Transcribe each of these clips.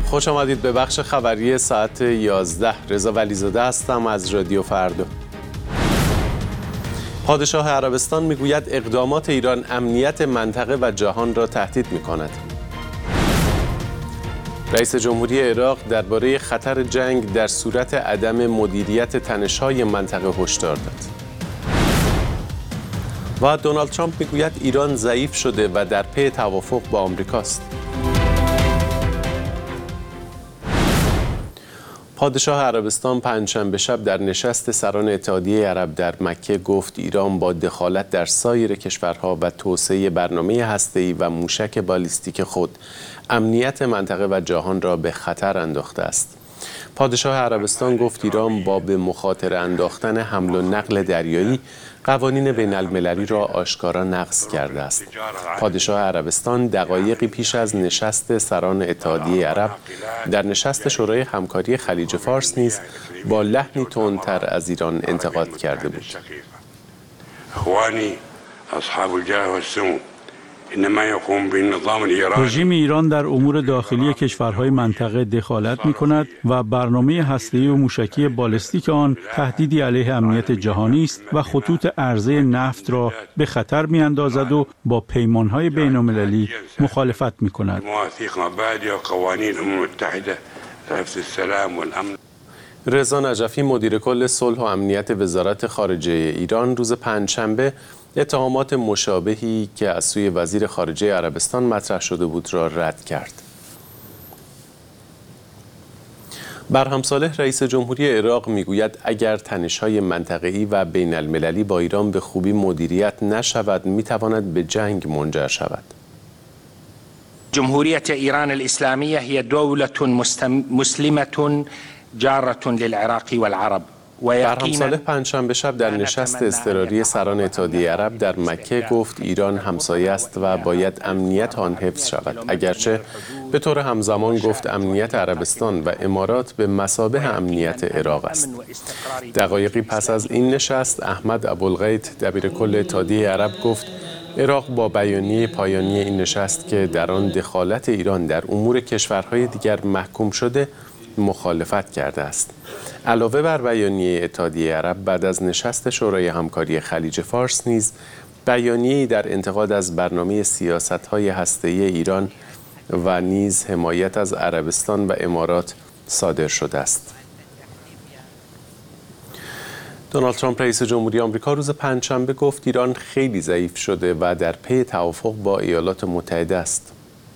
خوش آمدید به بخش خبری ساعت 11. رضا ولیزاده هستم از رادیو فردا. پادشاه عربستان میگوید اقدامات ایران امنیت منطقه و جهان را تهدید می‌کند. رئیس جمهوری عراق درباره خطر جنگ در صورت عدم مدیریت تنش‌های منطقه هشدار داد. و دونالد ترامپ میگوید ایران ضعیف شده و در پی توافق با آمریکاست. پادشاه عربستان پنجشنبه شب در نشست سران اتحادیه عرب در مکه گفت ایران با دخالت در سایر کشورها و توسعه برنامه هسته‌ای و موشک بالیستیک خود امنیت منطقه و جهان را به خطر انداخته است. پادشاه عربستان گفت ایران با به مخاطره انداختن حمل و نقل دریایی قوانین بین المللی را آشکارا نقض کرده است. پادشاه عربستان دقایقی پیش از نشست سران اتحادیه عرب در نشست شورای همکاری خلیج فارس نیز با لحنی تندتر از ایران انتقاد کرده بود. رژیم ایران در امور داخلی کشورهای منطقه دخالت می‌کند و برنامه هسته‌ای و موشکی بالستیک آن تهدیدی علیه امنیت جهانی است و خطوط عرضه نفت را به خطر می‌اندازد و با پیمان‌های بین‌المللی مخالفت می‌کند. رضا نجفی مدیر کل صلح و امنیت وزارت خارجه ایران روز پنجشنبه اتهامات مشابهی که از سوی وزیر خارجه عربستان مطرح شده بود را رد کرد. برهم صالح رئیس جمهوری عراق میگوید اگر تنش‌های منطقه‌ای و بین المللی با ایران به خوبی مدیریت نشود میتواند به جنگ منجر شود. جمهوریت ایران الاسلامیه هي دوله مسلمه جاره للعراق والعرب. برهم صالح پنجشنبه شب در نشست اضطراری سران اتحادیه عرب در مکه گفت ایران همسایه است و باید امنیت آن حفظ شود، اگرچه به طور همزمان گفت امنیت عربستان و امارات به مثابه امنیت عراق است. دقایقی پس از این نشست احمد ابوالغیث دبیر کل اتحادیه عرب گفت عراق با بیانیه پایانی این نشست که در آن دخالت ایران در امور کشورهای دیگر محکوم شده مخالفت کرده است. علاوه بر بیانیه اتحادیه عرب بعد از نشست شورای همکاری خلیج فارس نیز بیانیه‌ای در انتقاد از برنامه سیاست‌های هسته‌ای ایران و نیز حمایت از عربستان و امارات صادر شده است. دونالد ترامپ رئیس جمهوری آمریکا روز پنجشنبه گفت ایران خیلی ضعیف شده و در پی توافق با ایالات متحده است.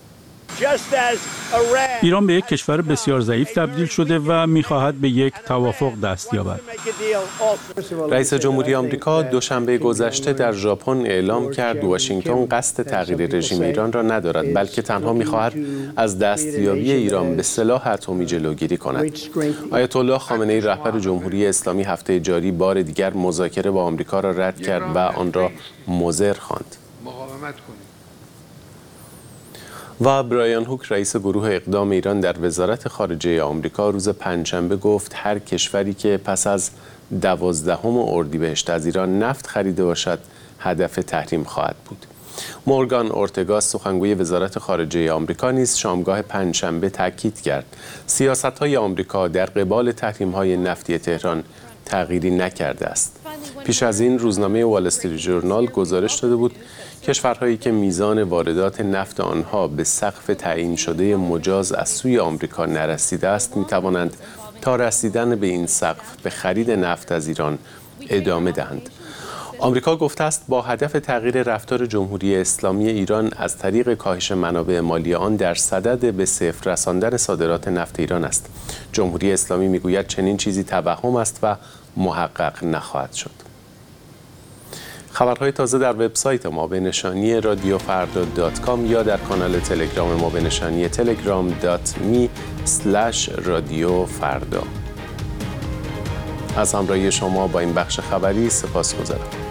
ایران به یک کشور بسیار ضعیف تبدیل شده و می‌خواهد به یک توافق دست یابد. رئیس جمهوری آمریکا دوشنبه گذشته در ژاپن اعلام کرد واشنگتن قصد تغییر رژیم ایران را ندارد، بلکه تنها می‌خواهد از دستیابی ایران به سلاح اتمی جلوگیری کند. آیت الله خامنه‌ای رهبر جمهوری اسلامی هفته جاری بار دیگر مذاکره با آمریکا را رد کرد و آن را مضر خواند. و برایان هوک رئیس گروه اقدام ایران در وزارت خارجه آمریکا روز پنجشنبه گفت هر کشوری که پس از 12 اردیبهشت از ایران نفت خریده باشد هدف تحریم خواهد بود. مورگان اورتگا سخنگوی وزارت خارجه آمریکا نیز شامگاه پنجشنبه تاکید کرد سیاست‌های آمریکا در قبال تحریم‌های نفتی تهران تغییری نکرده است. پیش از این روزنامه وال استریت ژورنال گزارش داده بود کشورهایی که میزان واردات نفت آنها به سقف تعیین شده مجاز از سوی آمریکا نرسیده است می‌توانند تا رسیدن به این سقف به خرید نفت از ایران ادامه دهند. آمریکا گفته است با هدف تغییر رفتار جمهوری اسلامی ایران از طریق کاهش منابع مالی آن در صدد به صفر رساندن صادرات نفت ایران است. جمهوری اسلامی میگوید چنین چیزی توهم است و محقق نخواهد شد. خبرهای تازه در وبسایت ما به نشانی radiofarda.com یا در کانال تلگرام ما به نشانی telegram.me/radiofarda. از همراهی شما با این بخش خبری سپاسگزارم.